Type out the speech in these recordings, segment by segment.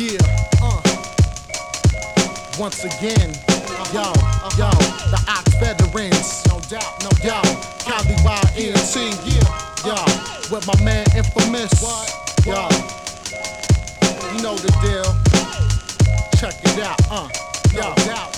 Yeah, once again, yo, the Ox veterans, no doubt, yo, Cali YNT, yo, with my man Infamous, yo, you know the deal, check it out, yo,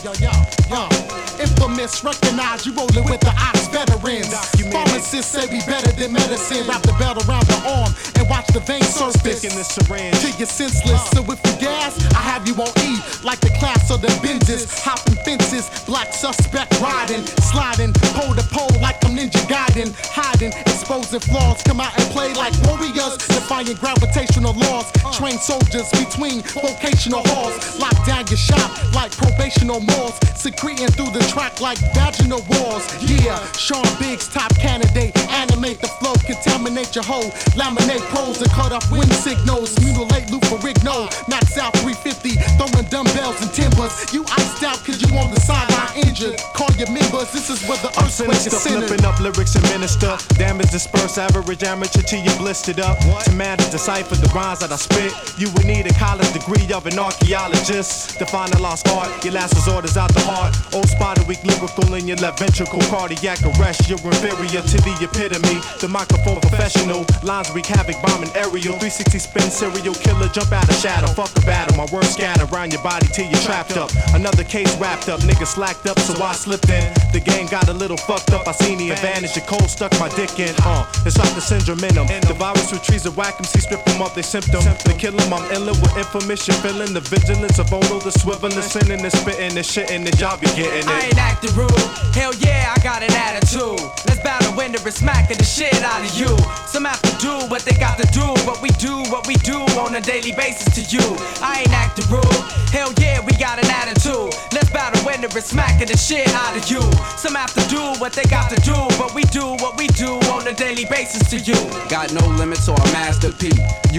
Infamous, recognize you rolling with the Ox veterans. Pharmacists say we better than medicine. Wrap the belt around the arm and watch the vein surface. In the syringe till you're senseless. So if you gas, I have you on E, like the class of the Benzes. Hopping fences, black suspect riding, sliding, pole to pole like I'm Ninja Gaiden. Hiding, exposing flaws, come out and play like warriors, defying gravitational laws. Train soldiers between vocational halls. Lock down your shop like probational malls. Secreting through the track like vaginal walls. Yeah, Sean Biggs, top candidate. Animate the flow, contaminate your hoe. Laminate pros and cut off wind signals. Mutilate Lou Ferrigno. Max out 350, throwing dumbbells and timbers. You iced out cause you on the sideline injured. Call your members, this is where the earthquake is centered. Flipping up lyrics and minister. Damage dispersed, average amateur till you blistered up. To man to decipher the rhymes that I spit, you would need a college degree of an archaeologist. To find a lost art, your last resort is out the heart. Old spotted weak lyrical in your left ventricle. Cardiac arrest, you're inferior to the epitome. The microphone professional, lines wreak havoc, bombing aerial. 360 spin, serial killer, jump out of shadow. Fuck a battle, my words scatter around your body till you're trapped up. Another case wrapped up, niggas slacked up, so I slipped in. The game got a little fucked up, I seen the advantage. Your cold stuck my dick in, it's like the syndrome in them. The virus retrieves a whack 'em, see strip 'em up, they symptom. To kill 'em, I'm illin' with Infamous, you're feeling the vigilance of Ono, the swiveling, sinning, the spitting, the shit in the job, you're getting it. I ain't acting rude, hell yeah, I got an attitude. Let's battle winner and smacking the shit out of you. Some have to do what they got to do, but we do what we do on a daily basis to you. I ain't acting rude, hell yeah, we got an attitude. Let's battle winner and smacking the shit out of you. Some have to do what they got to do, but we do what we do on a daily basis to you. Got no limits or a masterpiece.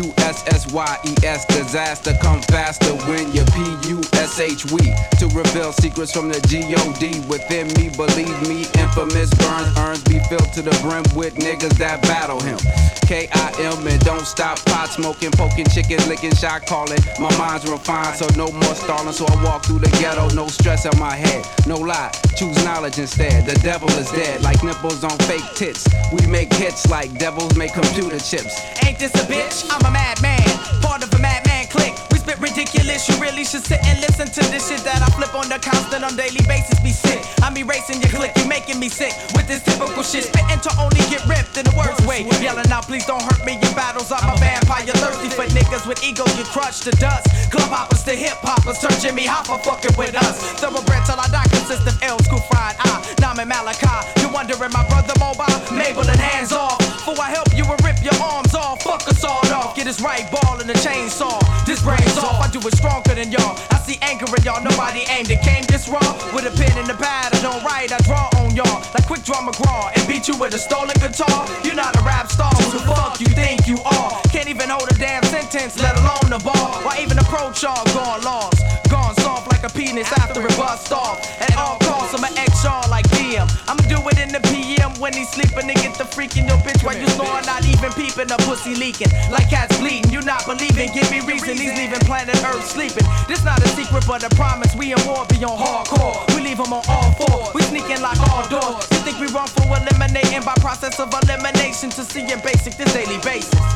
USSYES, disaster come faster when you PUSH we to reveal secrets from the G.O.D. within me. Believe me, Infamous burns earns be filled to the brim with niggas that battle him. KIM and don't stop pot smoking, poking chicken, licking, shot calling. My mind's refined, so no more stalling. So I walk through the ghetto, no stress on my head. No lie, choose knowledge instead. The devil is dead, like nipples on fake tits. We make hits like devils make computer chips. Ain't this a bitch? I'm a madman, part of a madman clique. We spit ridiculous, you really should sit and listen to this shit that I flip on the constant on daily basis. Be sick, I'm erasing your clique, you making me sick with this typical shit. Spitting to only get ripped in the worst way. Yelling out, please don't hurt me in battles. I'm a vampire, thirsty for niggas with egos get crushed to dust. Club hoppers to hip hoppers, turn Jimmy Hopper fucking with us. Thoroughbred till I die, consist of L school fried eye. Naam Malachi, you wondering my brother mobile? Mabel and hands off. Before I help you and rip your arms off, fuck a sawed off. Get his right ball in the chainsaw. This brain's off, I do it stronger than y'all. I see anger in y'all, nobody aimed it. Came this raw with a pen in the pad. I don't write, I draw on y'all like Quick Draw McGraw and beat you with a stolen guitar. You're not a rap star, who the fuck you think you are? Can't even hold a damn sentence, let alone the ball. Why even approach y'all? Gone lost, gone soft like a penis after it bust off. At all costs, I'ma X y'all like DM. I'ma do it in the PM when he's sleeping and get the freaking your bitch while you snoring, not even peeping, the pussy leaking like cats bleeding. You not believing, give me reason. He's leaving planet Earth sleeping. This not a secret but a promise. We in war beyond hardcore. We leave him on all fours. We sneaking like all doors. You think we wrong for eliminating by process of elimination to see in basic this daily basis.